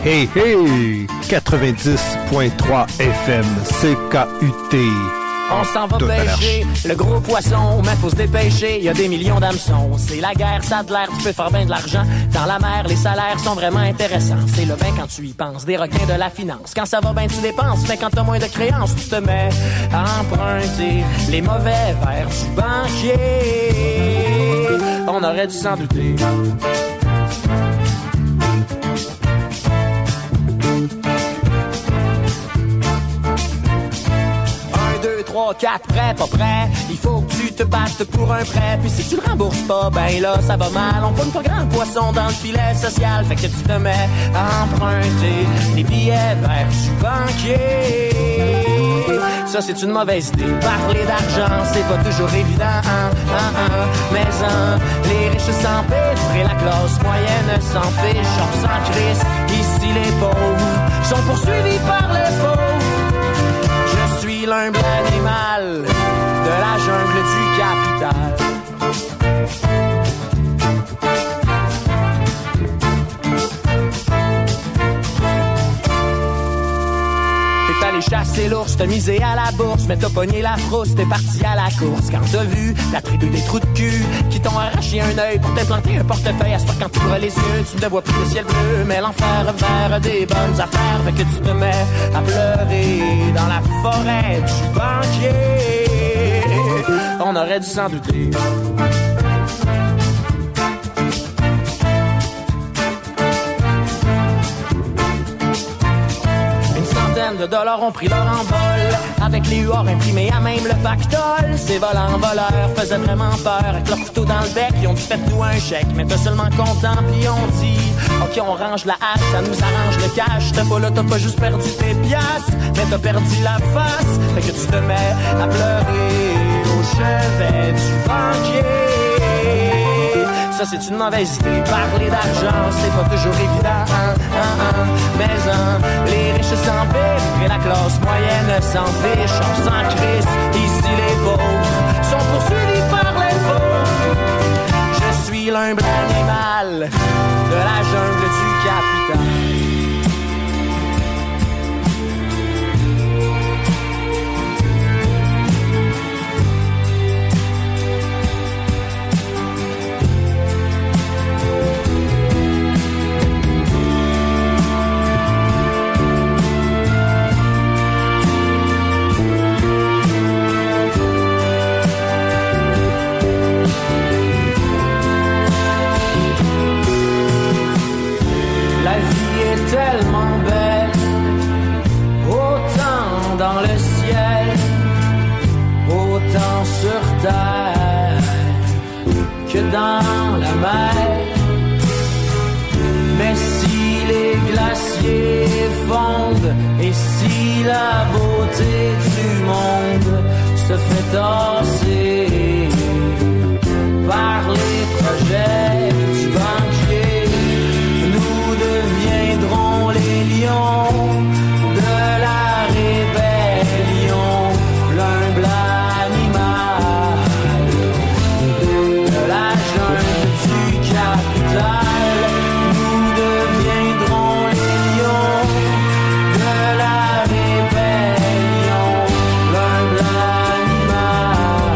Hey, hey! 90.3 FM, CKUT. On s'en va pêcher le gros poisson, mais faut se dépêcher, y a des millions d'hameçons. C'est la guerre, ça a de l'air, tu peux faire bien de l'argent. Dans la mer, les salaires sont vraiment intéressants. C'est le bain quand tu y penses, des requins de la finance. Quand ça va bien, tu dépenses, mais quand t'as moins de créances, tu te mets à emprunter les mauvais vers du banquier. On aurait dû s'en douter. 3, 4, prêt, pas prêt. Il faut que tu te battes pour un prêt. Puis si tu le rembourses pas, ben là, ça va mal. On pogne pas grand poisson dans le filet social. Fait que tu te mets à emprunter des billets vers du banquier. Ça, c'est une mauvaise idée. Parler d'argent, c'est pas toujours évident. Mais les riches s'empiffrent et la classe moyenne s'en fiche. On s'en crisse. Ici, les pauvres sont poursuivis par les pauvres. Je suis l'humble animal de la jungle du capital. T'es allé chasser l'ours, t'as misé à la bourse, mais t'as pogné la frousse, t'es parti à la course. Quand t'as vu la tribu des trous de cul qui t'ont arraché un œil pour t'implanter un portefeuille, à ce quand tu ouvres les yeux, tu ne vois plus le ciel bleu, mais l'enfer vers des bonnes affaires. Fait que tu te mets à pleurer dans la forêt du banquier. On aurait dû s'en douter. De dollars ont pris leur envol avec les huards imprimés à même le pactole. Ces voleurs faisaient vraiment peur. Avec leur couteau dans le bec, ils ont dit faites-nous un chèque. Mais t'es seulement content, puis on dit ok, on range la hache, ça nous arrange le cash. T'as pas là, t'as pas juste perdu tes piastres, mais t'as perdu la face. Fait que tu te mets à pleurer au chevet du banquier. Ça, c'est une mauvaise idée. Parler d'argent, c'est pas toujours évident. Mais les riches s'empiffrent et la classe moyenne s'en fiche. On s'en crisse. Ici, les pauvres sont poursuivis par les pauvres. Je suis l'humble animal de la jungle du capital. Tellement belle, autant dans le ciel, autant sur terre que dans la mer. Mais si les glaciers fondent et si la beauté du monde se fait tasser par les projets du banquier, nous deviendrons les lions de la rébellion, l'humble animal de la jungle du capital. Nous deviendrons les lions de la rébellion, l'humble animal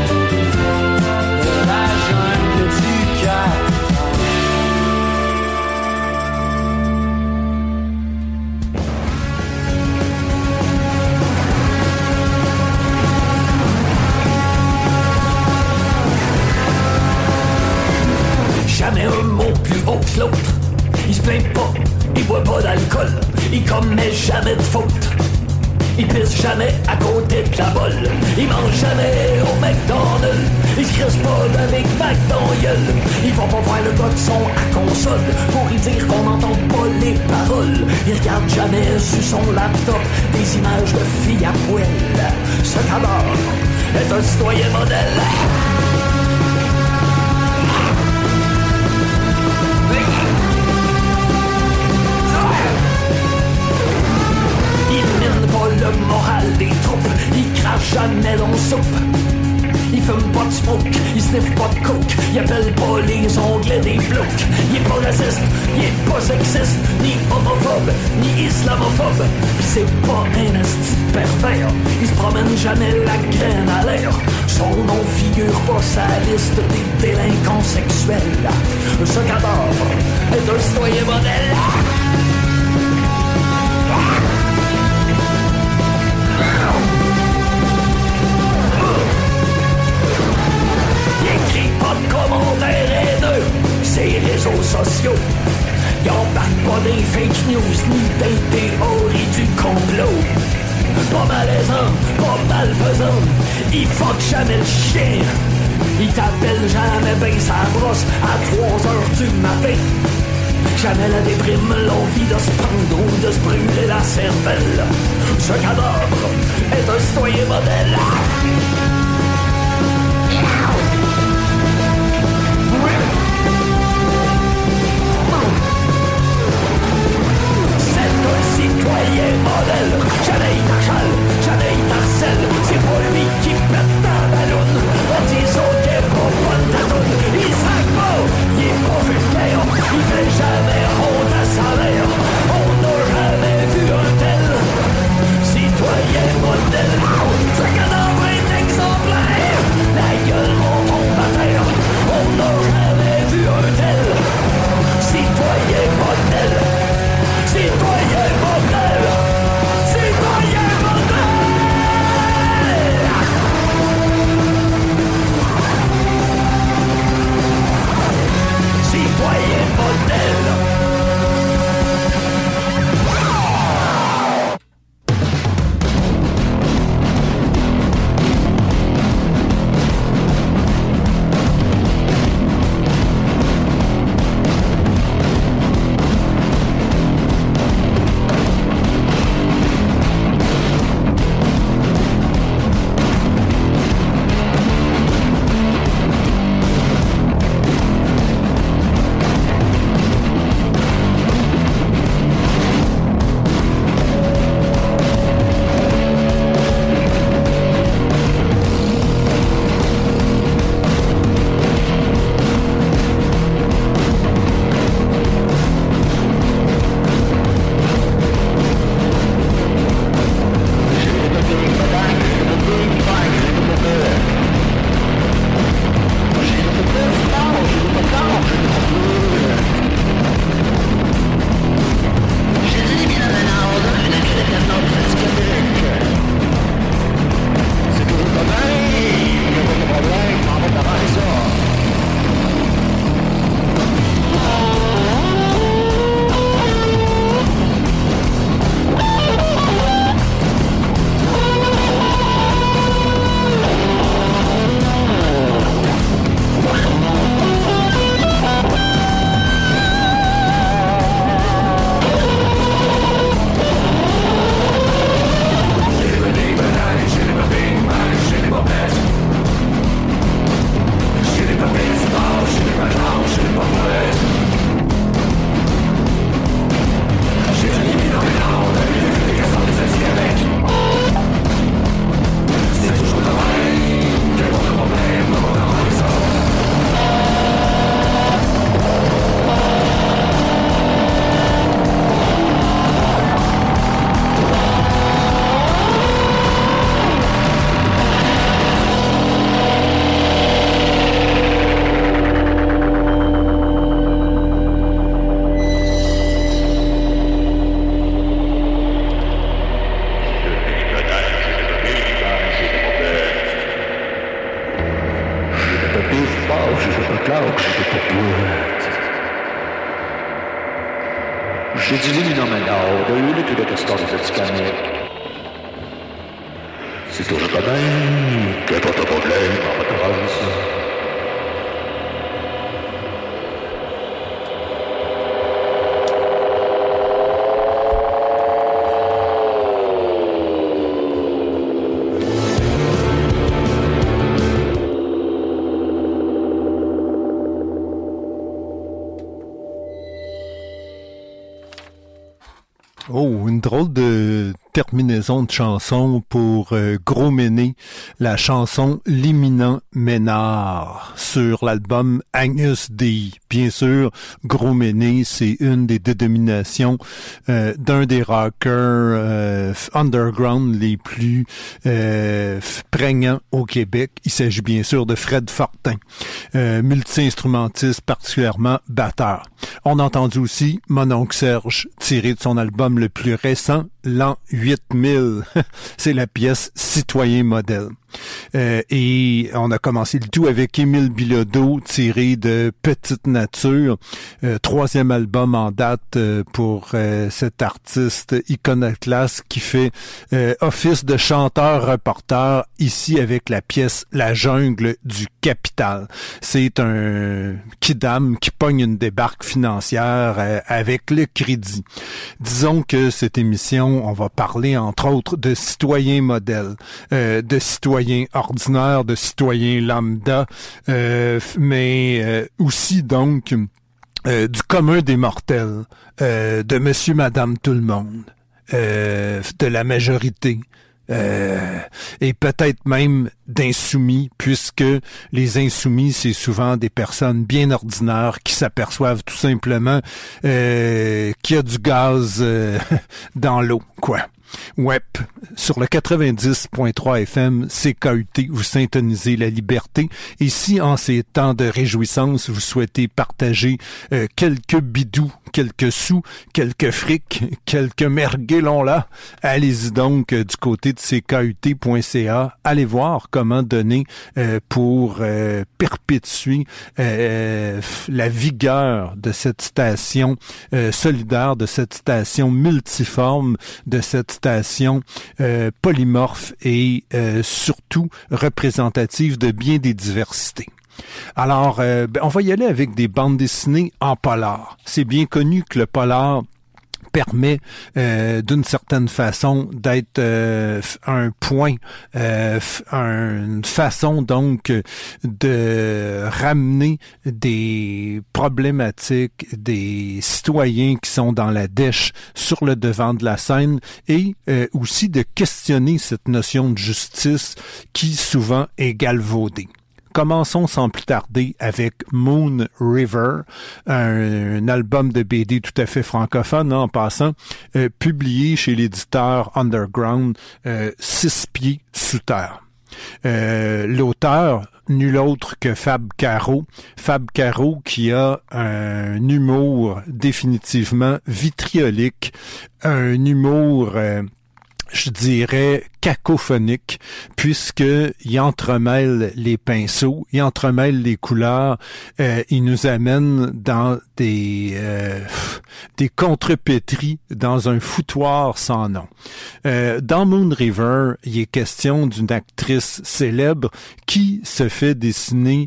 de la jungle du capital. Jamais un mot plus haut que l'autre. Il se plaint pas, il boit pas d'alcool, il commet jamais de faute. Il pisse jamais à côté de la bolle, il mange jamais au McDonald's, il se crisse pas de Big Mac dans la gueule. Il va pas voir le gars de son à console pour lui dire qu'on n'entend pas les paroles. Il regarde jamais sur son laptop des images de filles à poil. Ce cadavre est un citoyen modèle. Il mine pas le moral des troupes, il crache jamais dans soupe. Il fume pas de smoke, il sniffe pas de coke, il appelle pas les onglets des blocs. Il est pas raciste, il est pas sexiste, ni homophobe, ni islamophobe. Pis c'est pas un esti pervers, il se promène jamais la graine à l'air. Son nom figure pas sa liste des délinquants sexuels. Ce cadavre est un citoyen modèle. Pas de commentaires haineux, ces réseaux sociaux. Ils embarquent pas des fake news ni des théories du complot. Pas malaisant, pas malfaisant, ils fuck jamais le chien. Ils t'appellent jamais ben sa brosse à 3h du matin. Jamais la déprime, l'envie de se prendre ou de se brûler la cervelle. Ce cadavre est un citoyen modèle. Citoyen modèle, jamais il t'achale, jamais il t'harcèle. C'est pas lui qui pète dans la lune. Disons qu'il est pas bonne ta toune. Il sac pas, il est pas vulgaire. Il fait jamais honte à sa mère. On n'a jamais vu un tel citoyen modèle. Ce cadavre est exemplaire. La gueule monte tombe à terre. On n'a jamais vu un tel citoyen modèle. Citoyen modèle! Citoyen modèle! Citoyen modèle! Oh, une drôle de terminaison de chanson pour Gros Méné, la chanson L'Imminent Ménard sur l'album Agnus Dei. Bien sûr, Gros Méné, c'est une des dénominations d'un des rockers underground les plus prégnants au Québec. Il s'agit bien sûr de Fred Fortin, multi-instrumentiste, particulièrement batteur. On a entendu aussi Mon oncle Serge, tiré de son album le plus récent, L'an 8000. C'est la pièce Citoyen modèle. Et on a commencé le tout avec Émile Bilodeau, tiré de Petite Nature, troisième album en date pour cet artiste iconoclaste qui fait office de chanteur-reporter ici avec la pièce La jungle du capital. C'est un kidam qui pogne une débarque financière avec le crédit. Disons que cette émission, on va parler entre autres de citoyens modèles, de citoyens ordinaires, de citoyens lambda, mais aussi donc du commun des mortels, de monsieur, madame, tout le monde, de la majorité. Et peut-être même d'insoumis, puisque les insoumis, c'est souvent des personnes bien ordinaires qui s'aperçoivent tout simplement qu'il y a du gaz dans l'eau, quoi. Ouais, sur le 90.3 FM, CKUT, vous syntonisez la liberté. Et si en ces temps de réjouissance, vous souhaitez partager quelques bidous, quelques sous, quelques frics, quelques merguelons là, allez-y donc du côté de ckut.ca. Allez voir comment donner pour perpétuer la vigueur de cette station solidaire, de cette station multiforme, de cette station polymorphe et surtout représentative de bien des diversités. Alors, on va y aller avec des bandes dessinées en polar. C'est bien connu que le polar permet d'une certaine façon d'être un point, une façon donc de ramener des problématiques des citoyens qui sont dans la dèche sur le devant de la scène et aussi de questionner cette notion de justice qui souvent est galvaudée. Commençons sans plus tarder avec Moon River, un album de BD tout à fait francophone, en passant, publié chez l'éditeur Underground, 6 pieds sous terre. L'auteur, nul autre que Fab Caro. Fab Caro qui a un humour définitivement vitriolique, un humour... je dirais cacophonique, puisqu'il entremêle les pinceaux, il entremêle les couleurs, il nous amène dans des contrepétries, dans un foutoir sans nom. Dans Moon River, il est question d'une actrice célèbre qui se fait dessiner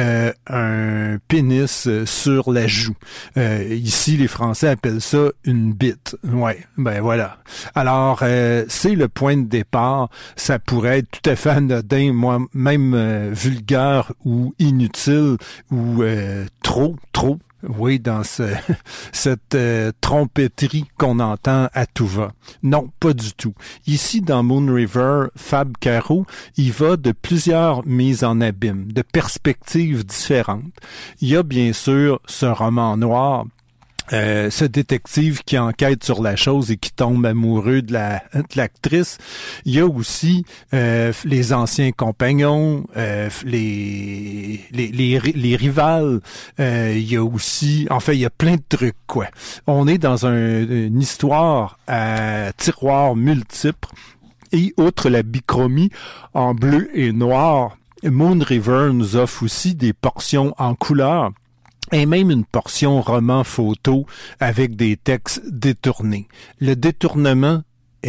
un pénis sur la joue. Ici, les Français appellent ça une bite. Ouais, ben voilà. Alors, c'est le point de départ. Ça pourrait être tout à fait anodin, moi même vulgaire ou inutile ou trop, oui, dans cette trompetterie qu'on entend à tout va. Non, pas du tout. Ici, dans Moon River, Fab Caro, il va de plusieurs mises en abîme, de perspectives différentes. Il y a bien sûr ce roman noir, ce détective qui enquête sur la chose et qui tombe amoureux de l'actrice. Il y a aussi les anciens compagnons, les rivales. Il y a aussi, enfin, il y a plein de trucs, quoi. On est dans une histoire à tiroirs multiples et outre la bichromie en bleu et noir, Moon River nous offre aussi des portions en couleur. Et même une portion roman photo avec des textes détournés. Le détournement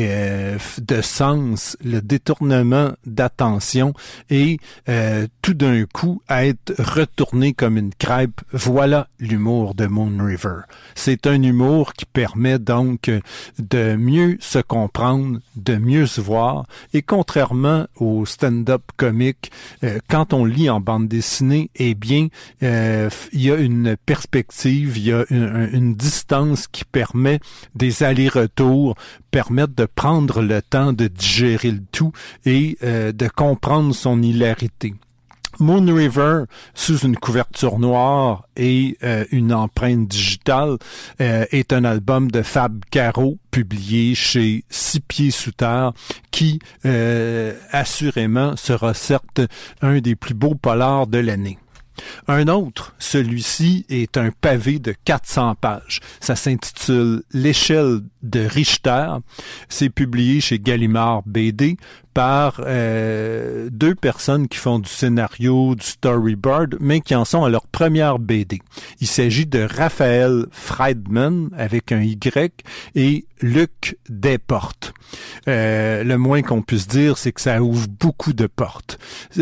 de sens, le détournement d'attention et tout d'un coup être retourné comme une crêpe, voilà l'humour de Moon River. C'est un humour qui permet donc de mieux se comprendre, de mieux se voir et contrairement au stand-up comique, quand on lit en bande dessinée, eh bien, il y a une perspective, il y a une distance qui permet des allers-retours, permettre de prendre le temps de digérer le tout et de comprendre son hilarité. Moon River, sous une couverture noire et une empreinte digitale, est un album de Fab Caro publié chez Six Pieds Sous Terre qui, assurément, sera certes un des plus beaux polars de l'année. Un autre, celui-ci, est un pavé de 400 pages. Ça s'intitule « L'échelle de Richter ». C'est publié chez Gallimard BD par deux personnes qui font du scénario, du storyboard, mais qui en sont à leur première BD. Il s'agit de Raphaël Friedman, avec un Y, et Luc Desportes. Le moins qu'on puisse dire, c'est que ça ouvre beaucoup de portes.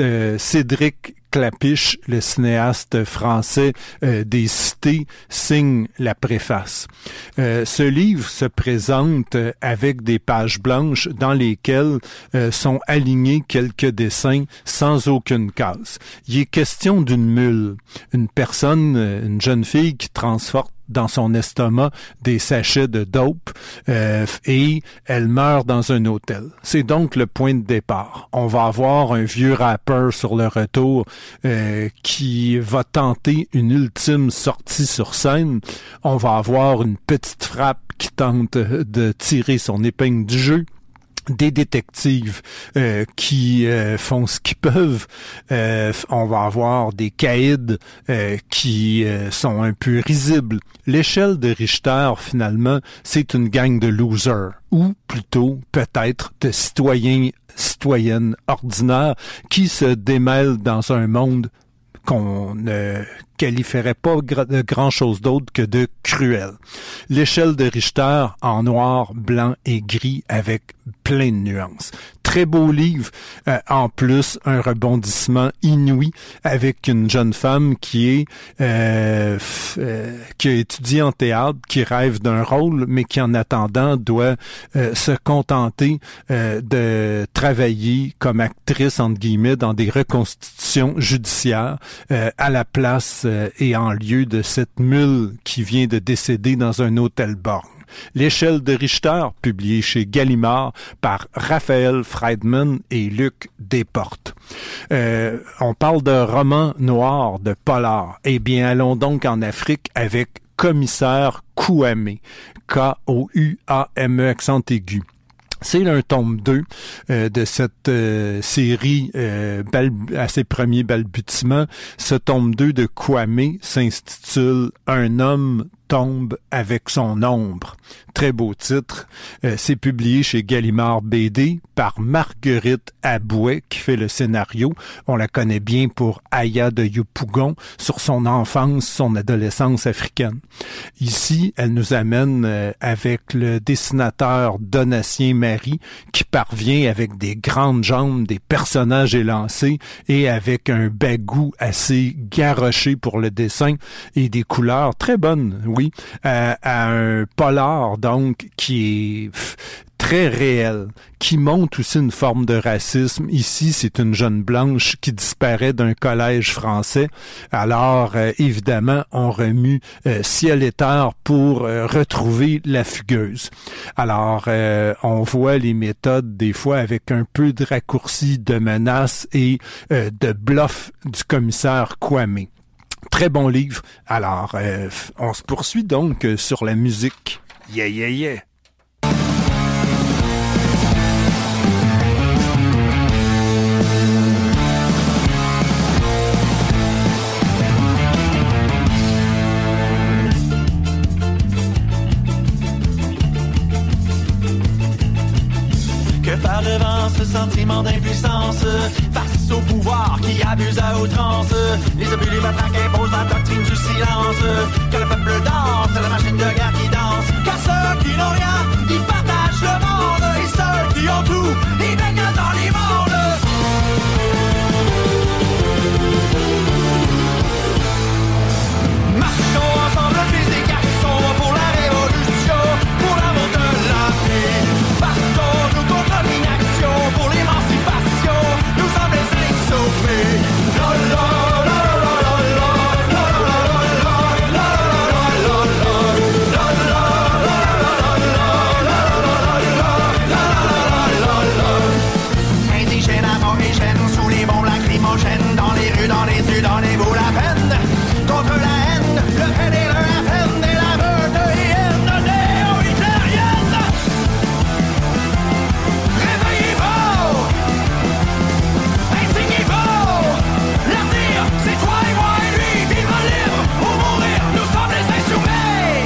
Cédric Klapisch, le cinéaste français des Cités, signe la préface. Ce livre se présente avec des pages blanches dans lesquelles sont alignés quelques dessins sans aucune case. Il est question d'une mule, une personne, une jeune fille qui transporte dans son estomac des sachets de dope et elle meurt dans un hôtel. C'est donc le point de départ. On va avoir un vieux rappeur sur le retour qui va tenter une ultime sortie sur scène. On va avoir une petite frappe qui tente de tirer son épingle du jeu. Des détectives qui font ce qu'ils peuvent. On va avoir des caïds qui sont un peu risibles. L'échelle de Richter, finalement, c'est une gang de losers, ou plutôt, peut-être, de citoyennes ordinaires qui se démêlent dans un monde qu'on ne qualifierait pas de grand-chose d'autre que de cruel. L'échelle de Richter en noir, blanc et gris avec plein de nuances. Très beau livre, en plus un rebondissement inouï avec une jeune femme qui a étudié en théâtre, qui rêve d'un rôle, mais qui en attendant doit se contenter de travailler comme actrice entre guillemets dans des reconstitutions judiciaires à la place et en lieu de cette mule qui vient de décéder dans un hôtel borgne. L'échelle de Richter, publié chez Gallimard par Raphaël Friedman et Luc Desportes. On parle de roman noir, de polar. Eh bien, allons donc en Afrique avec Commissaire Kouamé. K-O-U-A-M-E accent aigu. C'est un tome 2 de cette série à ses premiers balbutiements. Ce tome 2 de Kouamé s'intitule « Un homme tombe avec son ombre ». Très beau titre. C'est publié chez Gallimard BD par Marguerite Abouet qui fait le scénario. On la connaît bien pour Aya de Yopougon sur son enfance, son adolescence africaine. Ici, elle nous amène avec le dessinateur Donatien Marie qui parvient avec des grandes jambes, des personnages élancés et avec un bagou assez garoché pour le dessin et des couleurs très bonnes, oui, à un polar donc qui est très réel, qui montre aussi une forme de racisme. Ici, c'est une jeune blanche qui disparaît d'un collège français. Alors, évidemment, on remue ciel et terre pour retrouver la fugueuse. Alors, on voit les méthodes, des fois, avec un peu de raccourci, de menaces et de bluff du commissaire Kouamé. Très bon livre. Alors, on se poursuit donc sur la musique. Yeah, yeah, yeah. Que faire devant ce sentiment d'impuissance face au pouvoir qui abuse à outrance? Les abus, les matraques imposent la doctrine du silence. Que le peuple danse, la machine de guerre qui danse. Car ceux qui n'ont rien, ils partagent le monde. Et ceux qui ont tout, ils baignent dans l'immonde. Marchons ensemble, fils des garçons, pour la révolution, pour l'amour de la paix. Partons-nous contre l'inaction, pour l'émancipation, nous sommes les insauvés. La la la la la la la la la la la la. dessus, donnez-vous la peine. Contre la haine, le haine et le haine et la meute hyène néo-hitlérienne. Réveillez-vous, insignez-vous. L'avenir, c'est toi et moi et lui. Vivre libre ou mourir, nous sommes les insoumis.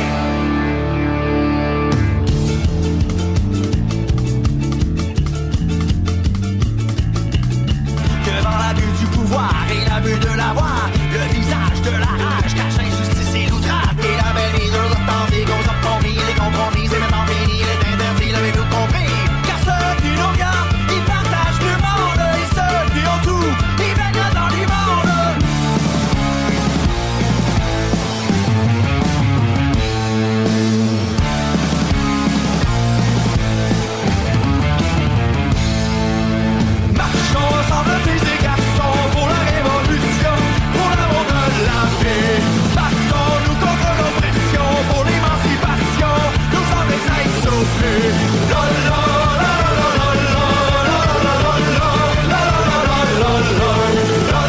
Devant l'abus du pouvoir et l'abus de la voix, le visage de la rage cache l'injustice et l'outrage. Et la belle vie de l'authentique aux compromis, les compromis, c'est maintenant fini, il est interdit, l'avez-vous compris? Car ceux qui nous regardent, ils partagent le monde, et ceux qui ont tout, ils baignent dans l'immonde. Marchons ensemble, filles et garçons, pour la révolution, pour l'amour de la vie. Battons-nous contre l'oppression, pour l'émancipation, nous sommes les insoumis. La la la la la la la la la la la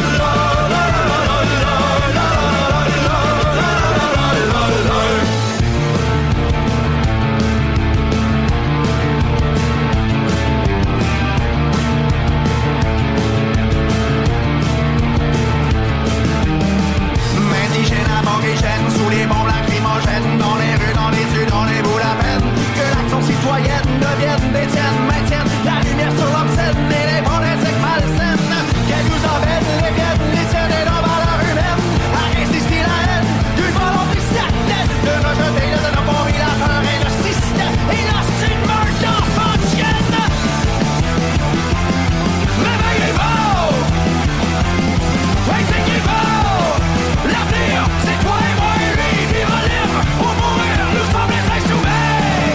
indigènes, aborigènes, sous les bombes lacrymogènes, dans les rues, dans les yeux, donnez-vous la peine. Que l'action citoyenne devienne des tiennes, maintienne la lumière sur l'obscène et les politiques malsaines. Qu'elles nous emmènent, les viennent, les tiennent et nos valeurs humaines. À résister la haine, d'une volonté certaine, de rejeter le dénommé, la peur et le système. Et là, c'est une meurtre d'enfants de chienne. Réveillez-vous, insignez-vous. L'avenir, c'est toi et moi et lui. Vivre libre ou mourir, nous sommes les insoumis.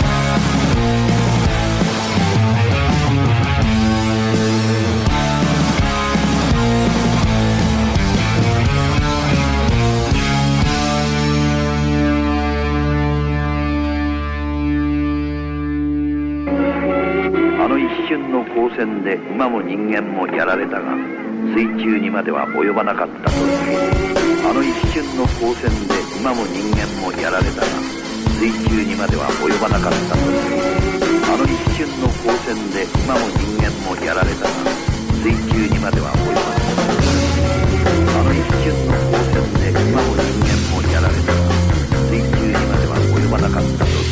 一瞬の光線で馬も人間もやられたが水中にまでは及ばなかったという一瞬の光線で馬も人間もやられたが水中にまでは及ばなかったという一瞬の光線で馬も人間もやられたが水中にまでは及ばなかった一瞬の光線で馬も人間もやられたが水中にまでは及ばなかったという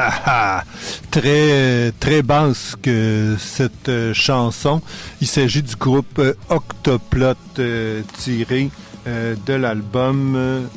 Très très basse que cette chanson. Il s'agit du groupe Octoplot tiré de l'album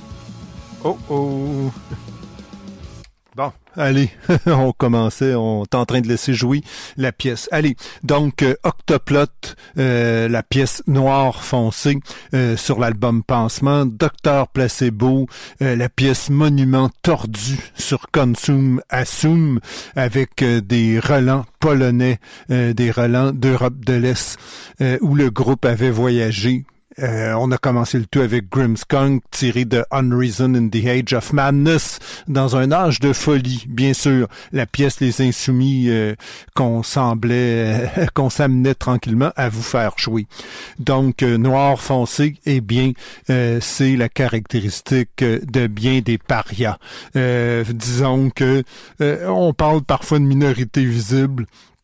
Bon, allez, on commençait, on est en train de laisser jouer la pièce. Allez, donc Octoplot, la pièce noire foncé sur l'album Pansement, Docteur Placebo, la pièce Monument tordu sur Consume Assume, avec des relents polonais, des relents d'Europe de l'Est, où le groupe avait voyagé. On a commencé le tout avec Grimmskunk, tiré de Unreason in the Age of Madness, dans un âge de folie, bien sûr. La pièce Les Insoumis qu'on s'amenait tranquillement à vous faire jouer. Donc, noir foncé, eh bien, c'est la caractéristique de bien des parias. Disons que on parle parfois de minorité visible.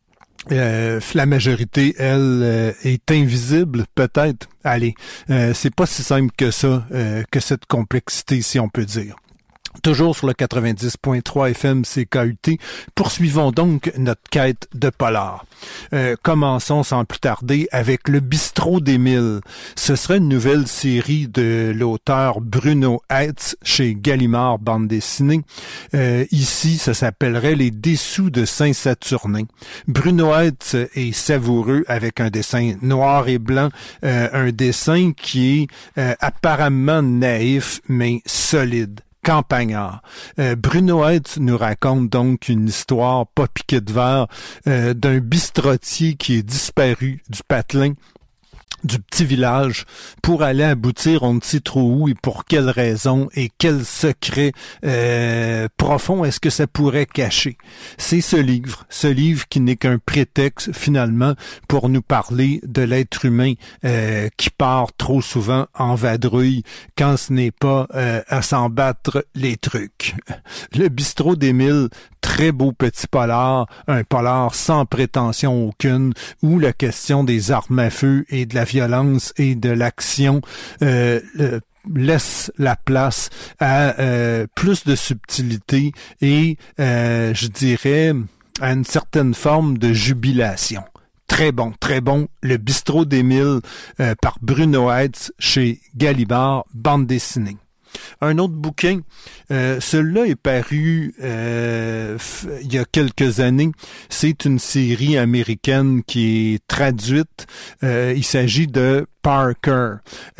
La majorité, elle, est invisible, peut-être. Allez, c'est pas si simple que ça, que cette complexité, si on peut dire. Toujours sur le 90.3 FM CKUT, poursuivons donc notre quête de polar. Commençons sans plus tarder avec Le Bistrot d'Émile. Ce serait une nouvelle série de l'auteur Bruno Heitz chez Gallimard Bande dessinée. Ici, ça s'appellerait Les Dessous de Saint-Saturnin. Bruno Heitz est savoureux avec un dessin noir et blanc, un dessin qui est apparemment naïf mais solide. Campagnard. Bruno Heitz nous raconte donc une histoire pas piquée de verre d'un bistrotier qui est disparu du patelin du petit village pour aller aboutir on ne sait trop où et pour quelle raison et quel secret profond est-ce que ça pourrait cacher. C'est ce livre qui n'est qu'un prétexte finalement pour nous parler de l'être humain qui part trop souvent en vadrouille quand ce n'est pas à s'en battre les trucs. Le Bistrot d'Émile, très beau petit polar, un polar sans prétention aucune, où la question des armes à feu et de la violence et de l'action laisse la place à plus de subtilité et, je dirais, à une certaine forme de jubilation. Très bon, Le Bistrot d'Émile par Bruno Heitz chez Gallimard Bande dessinée. Un autre bouquin, celui-là est paru il y a quelques années. C'est une série américaine qui est traduite. Il s'agit de Parker.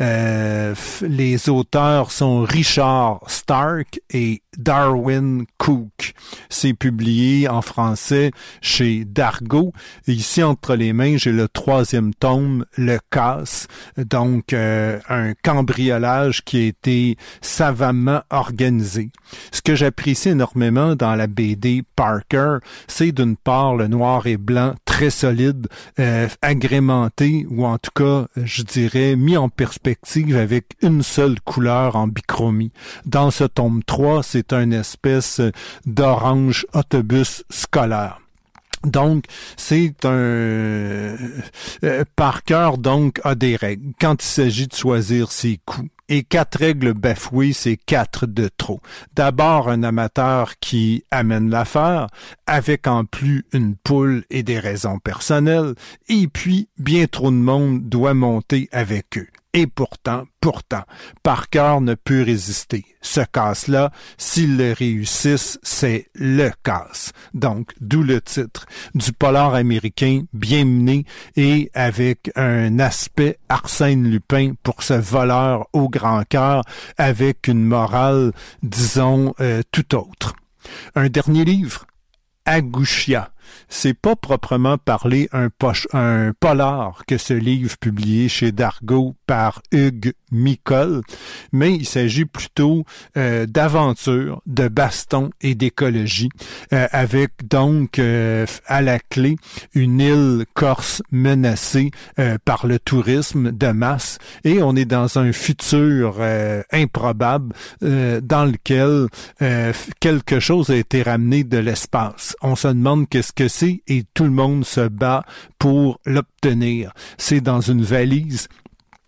Les auteurs sont Richard Stark et Darwin Cook. C'est publié en français chez Dargaud. Ici, entre les mains, j'ai le 3e tome, Le Casse. Donc, un cambriolage qui a été savamment organisé. Ce que j'apprécie énormément dans la BD Parker, c'est d'une part le noir et blanc très solide, agrémenté, ou en tout cas, je dirais, mis en perspective avec une seule couleur en bichromie. Dans ce tome 3, c'est une espèce d'orange autobus scolaire. Donc, c'est un... Parker, donc, a des règles quand il s'agit de choisir ses coups. Et 4 règles bafouées, c'est 4 de trop. D'abord, un amateur qui amène l'affaire, avec en plus une poule et des raisons personnelles, et puis, bien trop de monde doit monter avec eux. Et pourtant, Parker ne peut résister. Ce casse-là, s'ils le réussissent, c'est le casse. Donc, d'où le titre. Du polar américain bien mené et avec un aspect Arsène Lupin pour ce voleur au grand cœur, avec une morale, disons, tout autre. Un dernier livre, Agouchia. C'est pas proprement parler un polar que ce livre publié chez Dargaud par Hugues Micol, mais il s'agit plutôt d'aventure, de baston et d'écologie, avec donc à la clé une île corse menacée par le tourisme de masse, et on est dans un futur improbable dans lequel quelque chose a été ramené de l'espace. On se demande qu'est-ce que c'est et tout le monde se bat pour l'obtenir. C'est dans une valise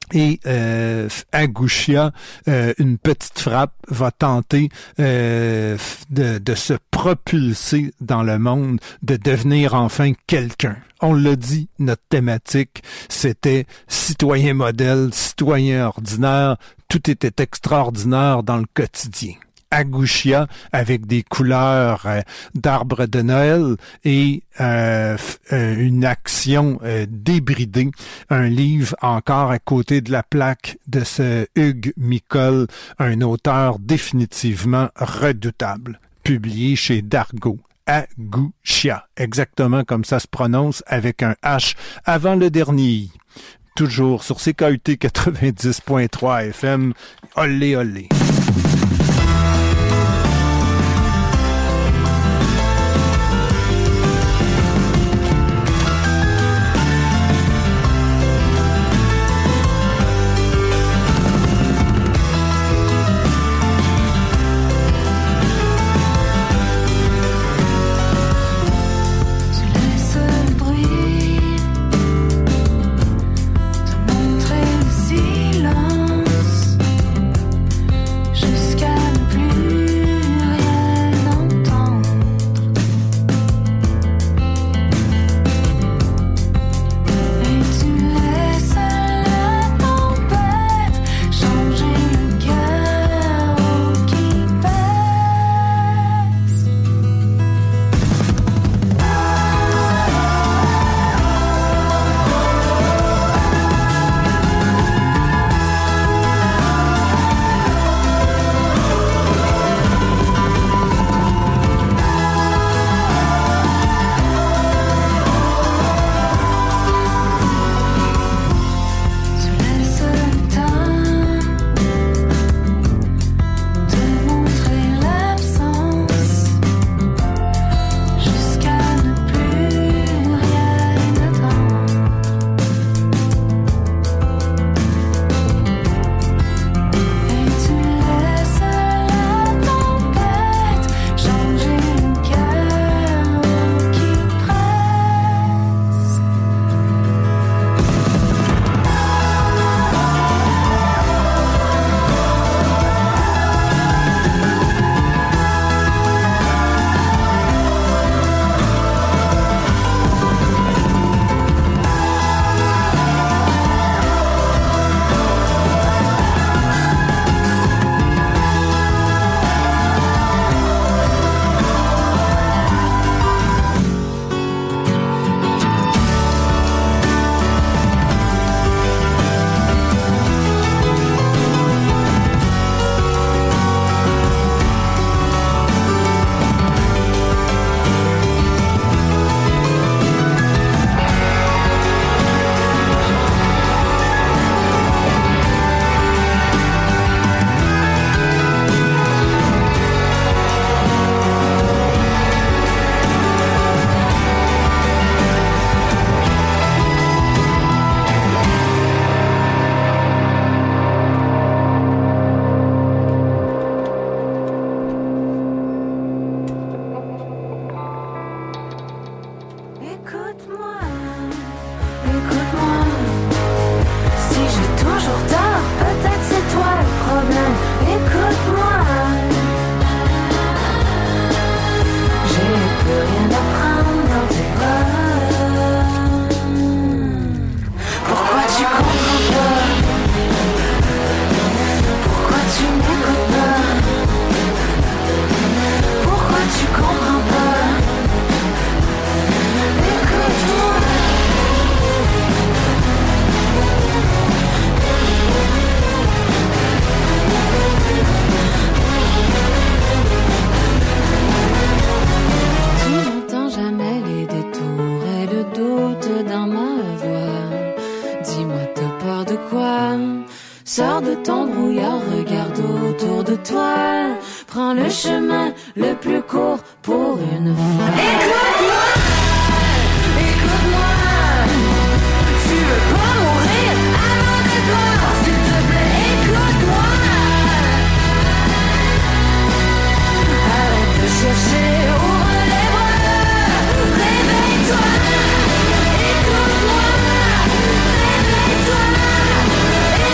Et Agushia, une petite frappe, va tenter de se propulser dans le monde, de devenir enfin quelqu'un. On l'a dit, notre thématique, c'était citoyen modèle, citoyen ordinaire, tout était extraordinaire dans le quotidien. Agushia avec des couleurs d'arbres de Noël et une action débridée. Un livre encore à côté de la plaque de ce Hugues Micol, un auteur définitivement redoutable, publié chez Dargaud. Agushia, exactement comme ça se prononce avec un H avant le dernier. Toujours sur CKUT 90.3 FM. Olé, olé. Sors de ton brouillard, regarde autour de toi. Prends le chemin le plus court pour une fois. Écoute-moi, écoute-moi. Tu veux pas mourir avant de toi. S'il te plaît, écoute-moi. Arrête de chercher, ouvre les bras. Réveille-toi, écoute-moi. Réveille-toi.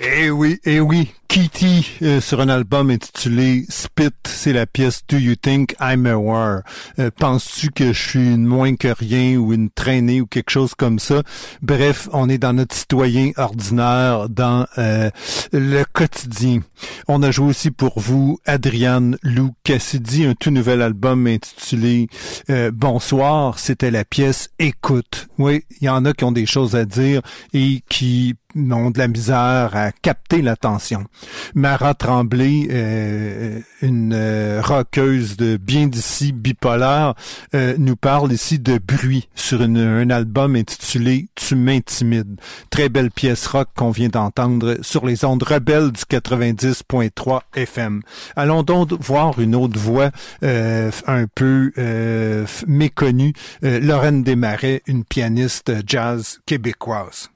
Eh oui, Kitty, sur un album intitulé Spit, c'est la pièce Do You Think I'm Aware? Penses-tu que je suis une moins que rien ou une traînée ou quelque chose comme ça? Bref, on est dans notre citoyen ordinaire, dans le quotidien. On a joué aussi pour vous Adrienne Lou Cassidy, un tout nouvel album intitulé Bonsoir, c'était la pièce Écoute. Oui, il y en a qui ont des choses à dire et qui ont de la misère à capter l'attention. Mara Tremblay, une rockeuse de bien d'ici, bipolaire, nous parle ici de Bruit sur un album intitulé Tu m'intimides. Très belle pièce rock qu'on vient d'entendre sur les ondes rebelles du 90.3 FM. Allons donc voir une autre voix un peu méconnue, Lorraine Desmarais, une pianiste jazz québécoise.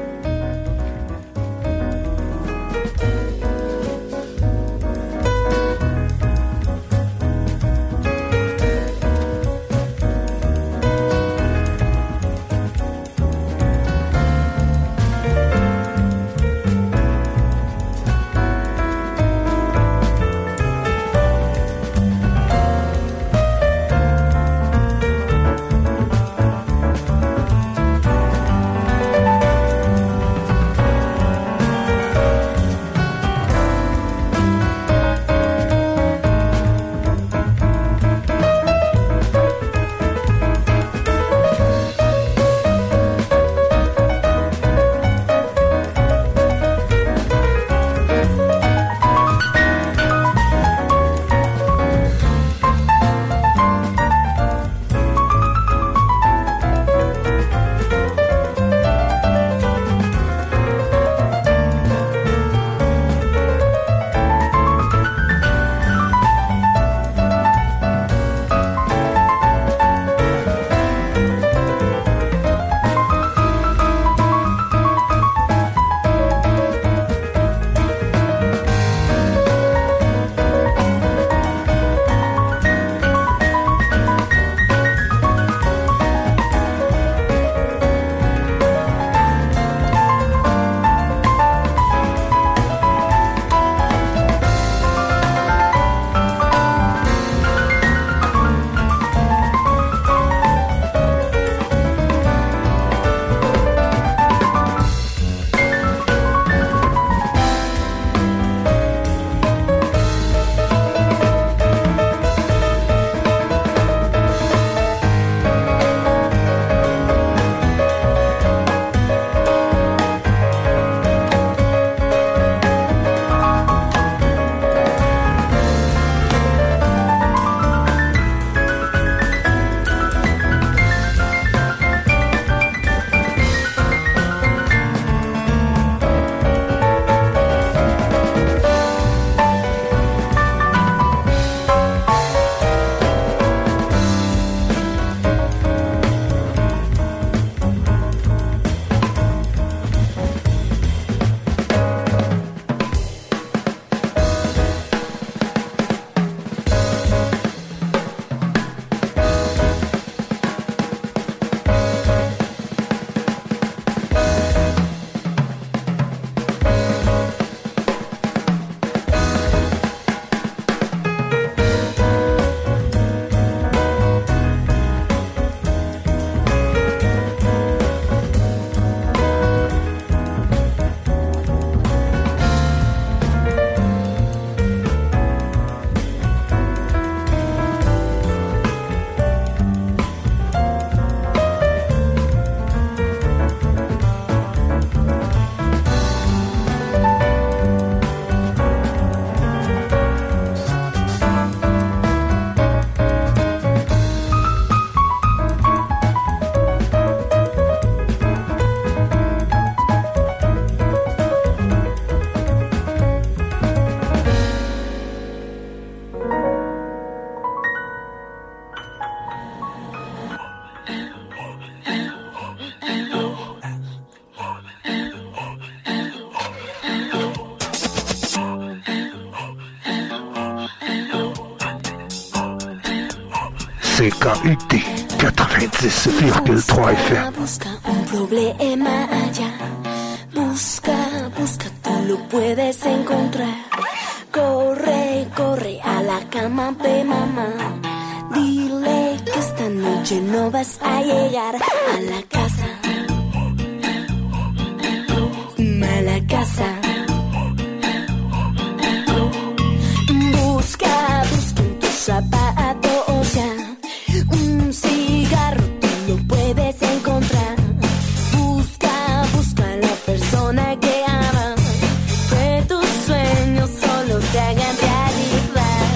CKUT 90,3 FM. Busca un problema allá, busca tu lo puedes encontrar. Corre, corre a la cama de mamá. Dile que esta noche no vas a llegar a la casa. A la casa. Busca, busca en tus zapatos ya. Un cigarro tú lo puedes encontrar. Busca, busca a la persona que amas. Que tus sueños solo te hagan realidad.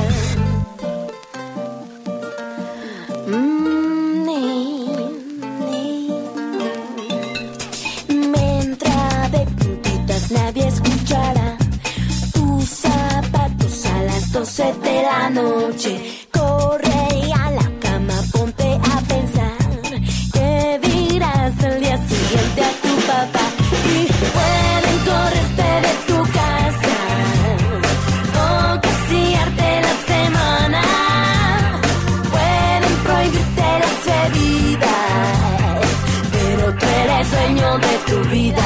Mientras de puntitas nadie escuchará tus zapatos a las 12 de la noche. Corre a la cama, ponte a pensar. ¿Qué dirás el día siguiente a tu papá? Y pueden correrte de tu casa o castigarte la semana. Pueden prohibirte las bebidas, pero tú eres dueño de tu vida.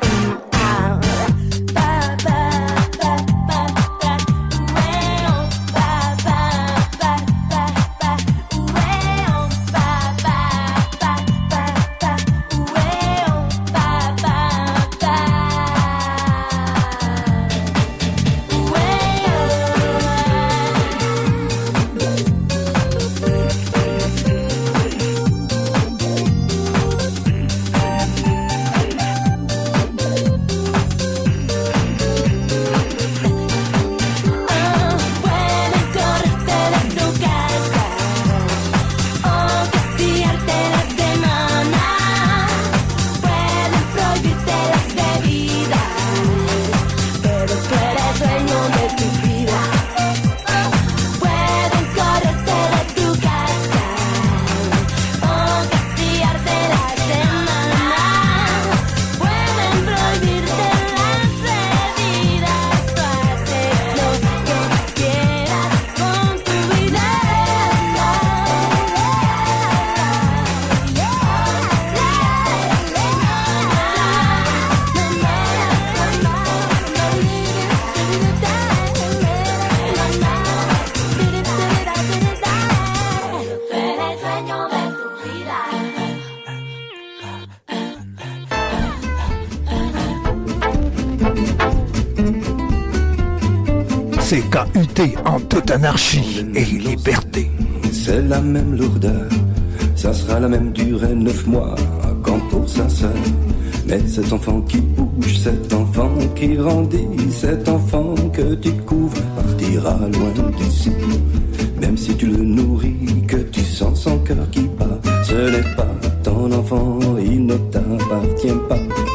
C'est KUT en toute anarchie et liberté. C'est la même lourdeur, ça sera la même durée, 9 mois, quand pour sa sœur. Mais cet enfant qui bouge, cet enfant qui grandit, cet enfant que tu couvres, partira loin d'ici. Même si tu le nourris, que tu sens son cœur qui bat, ce n'est pas ton enfant, il ne t'appartient pas.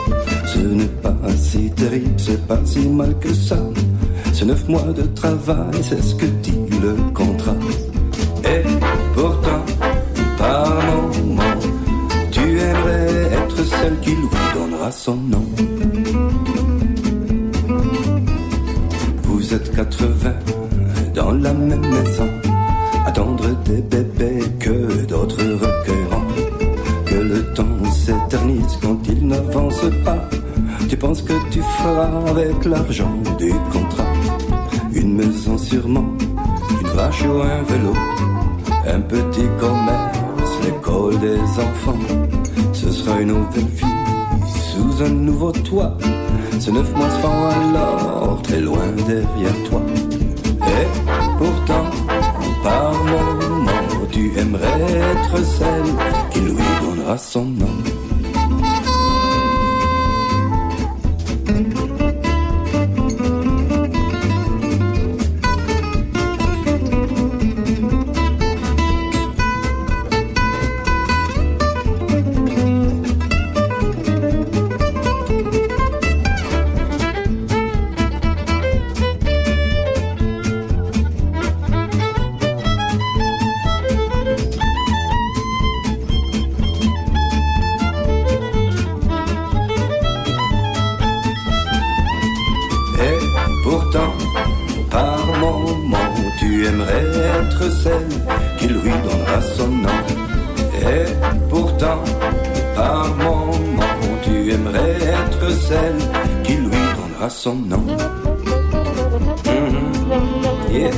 Ce n'est pas si terrible, c'est pas si mal que ça. C'est 9 mois de travail, c'est ce que dit le contrat. Et pourtant, par moment, tu aimerais être celle qui lui donnera son nom. Vous êtes 80 dans la même maison, attendre des bébés que d'autres requérants. Que le temps s'éternise quand il n'avance pas. Tu penses que tu feras avec l'argent du contrat une maison sûrement, une vache ou un vélo, un petit commerce, l'école des enfants. Ce sera une nouvelle vie sous un nouveau toit. Ces 9 mois seront alors très loin derrière toi. Et pourtant, par moment, tu aimerais être celle qui lui donnera son nom. à son nom. Yeah.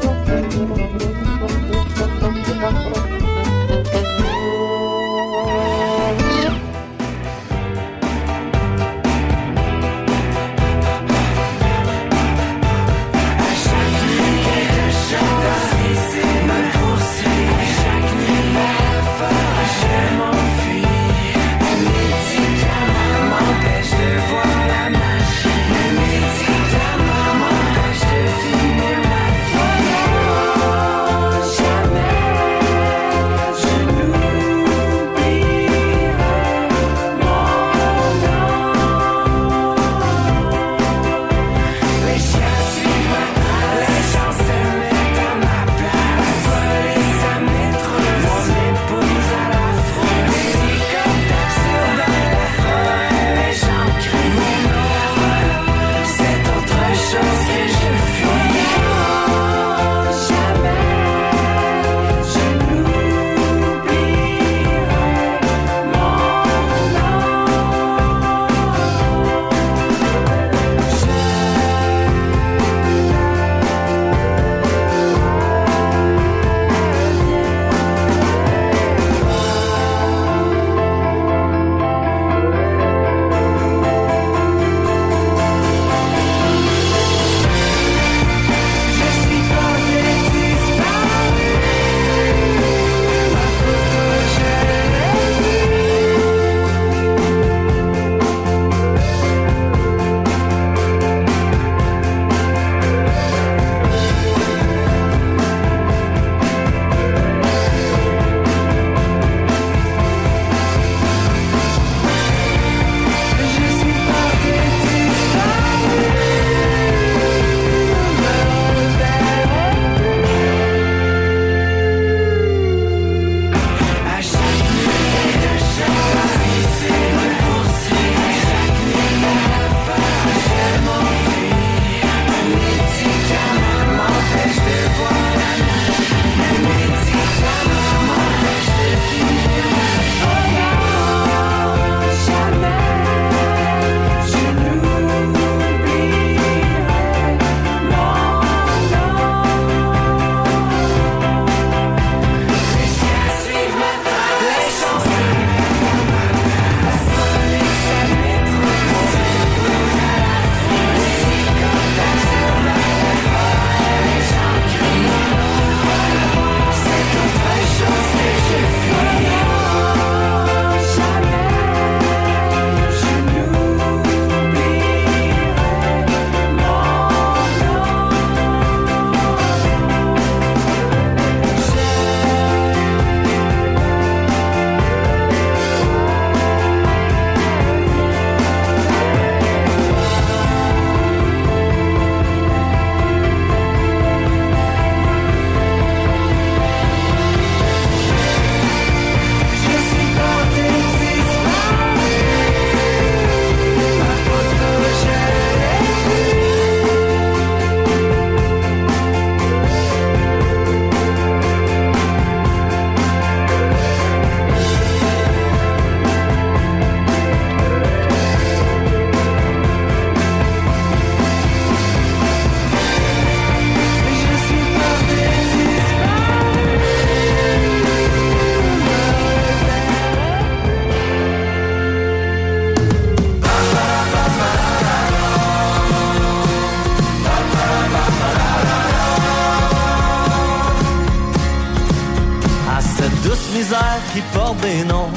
misère qui portent des noms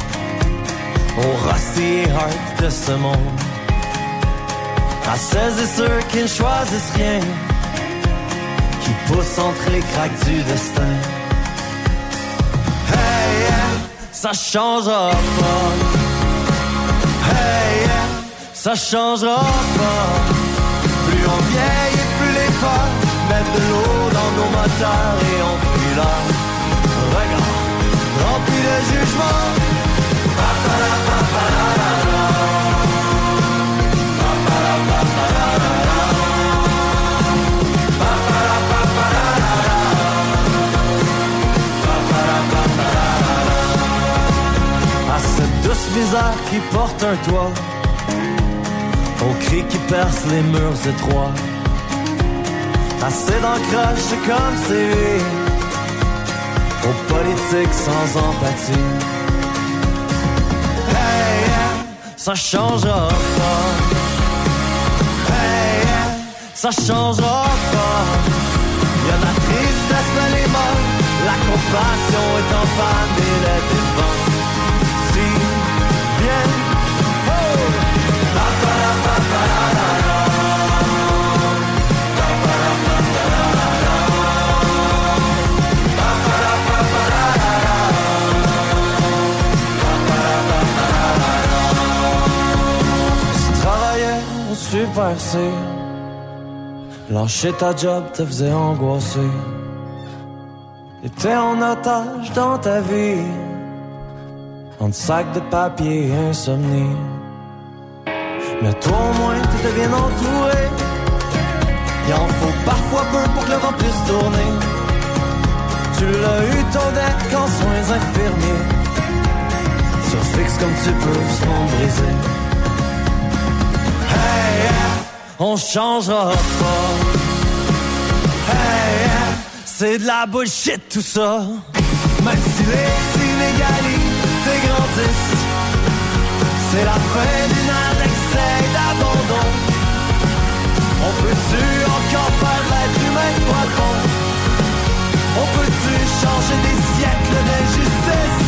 aux Rusty et Hart de ce monde. À celles et ceux qui ne choisissent rien, qui poussent entre les craques du destin. Hey, yeah, ça changera pas. Hey, yeah, ça changera pas. Plus on vieillit et plus les peurs mettent de l'eau dans nos moteurs et on fuit l'heure. Regarde, rempli de jugement. À cette douce misère qui porte un toit, aux cris qui percent les murs étroits. Assez d'ancrage comme c'est lui, aux politiques sans empathie. Hey, yeah, ça changera pas. Hey, yeah, ça changera pas. Y'a la tristesse mais les morts, la compassion est en panne et les défenses. Si bien, oh, pa pa la pa pa la la la. Super C, lâcher ta job te faisait angoisser. T'étais en otage dans ta vie, entre sac de papier et insomnie. Mais toi au moins t'étais bien entouré. Il en faut parfois peu pour que le vent puisse tourner. Tu l'as eu ton deck en soins infirmiers. Surfixe comme tu peux ce monde brisé. Hey, yeah, on changera pas. Hey, yeah, c'est de la bullshit tout ça. Même si les inégalités grandissent, c'est la fin d'une ère d'excès d'abandon. On peut-tu encore faire l'être humain pas bon? On peut-tu changer des siècles d'injustice?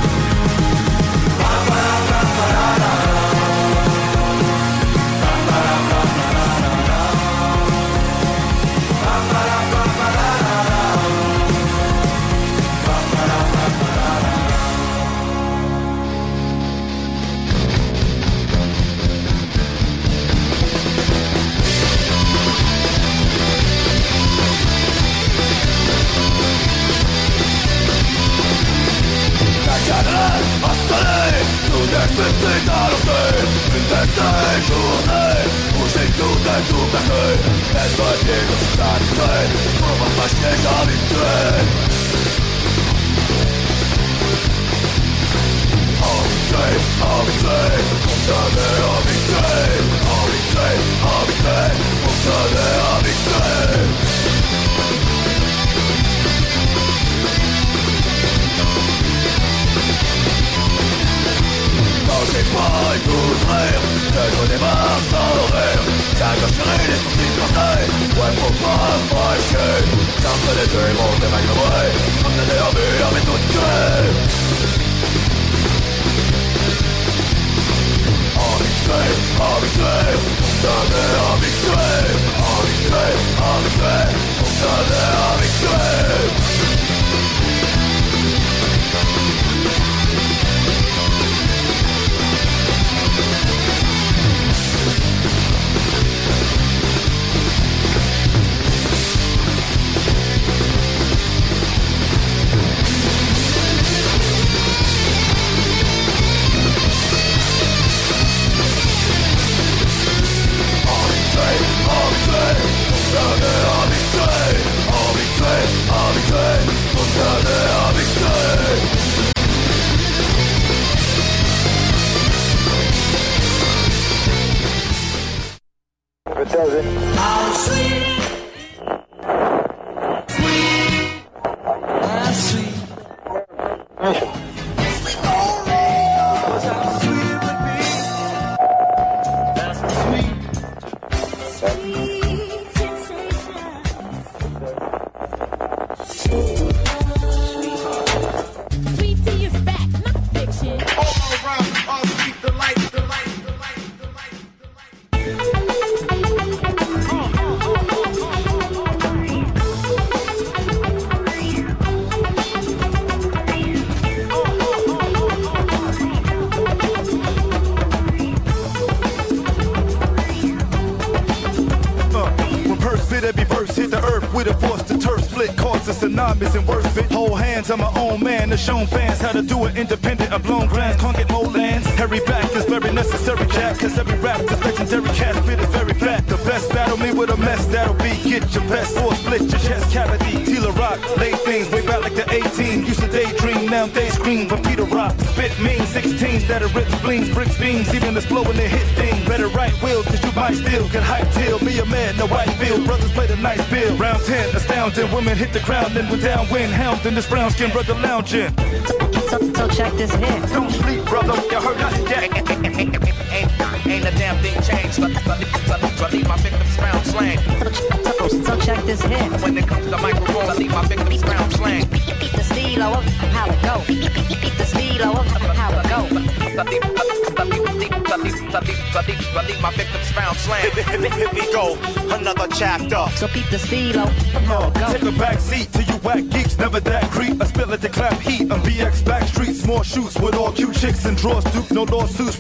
Installé, tout déficit annoncé, une des journées où j'ai tout et tout perdu. Être libre, satisfait, pour m'empêcher d'habituer. Habitué, habitué, condamné, habitué. Habitué, habitué, condamné, habitué. Quand j'ai pas écouté, que je démarre sans l'horaire. J'ai gaucherai les sourcils croisés, ouais faut pas m'empêcher. Quand que les yeux montent des mains de moi, comme des déambulés avec tout tué. Habitué, habitué, condamné, habitué. Habitué, habitué, condamné, habitué. I'm my own man, to shown fans how to do it independent. I've blown grants, can't get more lands. Harry back is very necessary, Jack. Cause every rap is legendary, cat spit is very fat. The best battle me with a mess, that'll be get your best or split your chest cavity. Teal rock, late things way back like the 18. Used to daydream now they scream for Peter Rock. Spit mean 16s that are ripped spleens, bricks, beams, even this blowing the hit thing. Better right wheels, cause you might still get hype till me a man, no white field. Brothers play the nice bill. Round 10, astounding. Women hit the ground, then we're downwind. Hounding this brown skin brother lounging. So check this hit. Don't sleep, brother, you heard nothing yet. Ain't a damn thing changed. So leave my victims round slang. So check this hit. When it comes to microphones, I leave my victims round slang. Beat the stilo of how it go. Beat the stilo of how it go. I leave my victims round slang. Here we go, another chapter. So beat the stilo of how it go. Take a back seat to you whack geeks, never that creep. I spill at the clap heat on BX back streets. More shoots with all cute chicks and draws, Duke, no lawsuits.